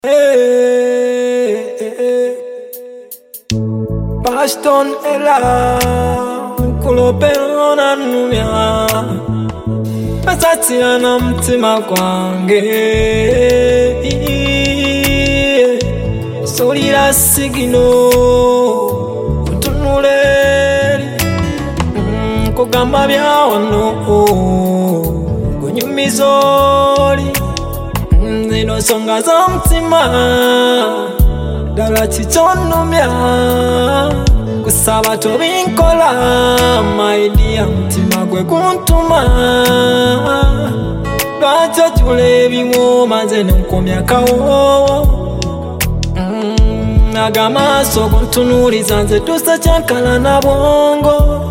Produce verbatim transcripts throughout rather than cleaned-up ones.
Hey, hey, hey. Baston ela kulopelona numya Pasati na mtima kwange Solira sigino Utunuleri Kugamba bya wano Kunyumizori Zino songa za mtima Dala chichonumya Kusaba tobinkola Maidi mtima gwe kuntuma Lwacho jule bingo Maze nunkomya kawo Agama so kuntunuri zanze Tusa chankala na bongo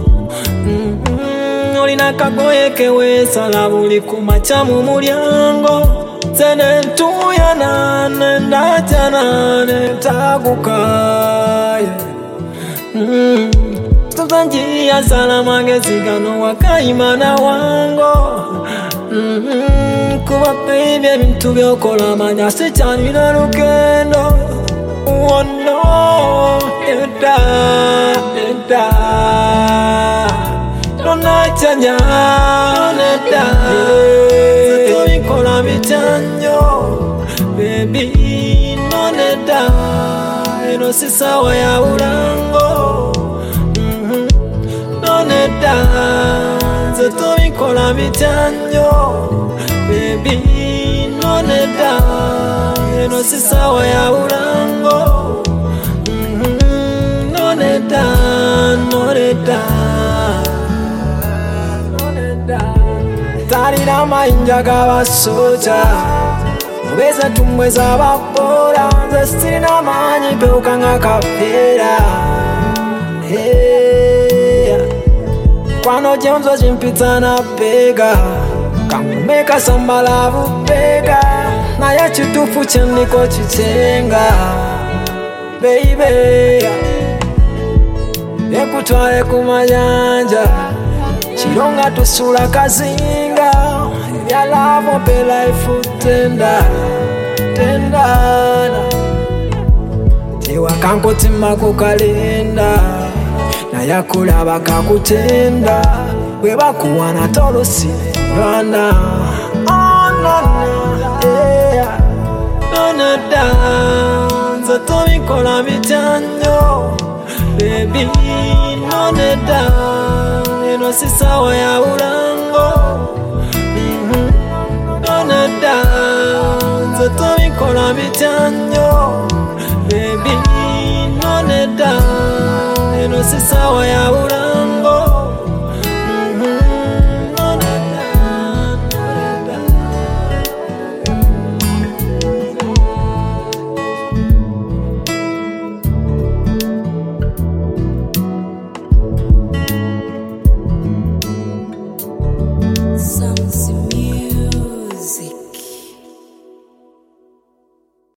Olina kagoye kewe Salabuli kumachamu muriango Zene tuya nane ndaja nane tagukaye mm. Tutanjia salama gezigano wakaimana wango mm -hmm. Kuba baby bintu byokola manyasi chani na lukendo Oh no, eda, eda Dona chanya, eda Zato bikola bichanyo Baby, no neda Eno sisawa ya urango mm -hmm. No neda Zato bikola bichanyo Baby, no neda Eno sisawa ya urango mm -hmm. No neda, no neda Tarina mainjaga basoja Ubeza tumweza bapora Zastina manyi peuka nga kapera Hey Kwano jemzo jimpita na pega Kangumeka sambalavu pega Na ya chitufu cheniko chichenga Baby Ekutwale kumayanja Chironga tusula kazinga Ya lavo pe life tenda Tendana Tiwa kanko tima kukalenda Na yakula baka kutenda Weba kuwana tolosi Rana Oh no no Yeah No no dance Zatomi kola bichanyo Baby no no dance Eno sisawa ya urango mm -hmm. Dona dance Zato bikola bichanyo Baby no neda Eno sisawa ya urango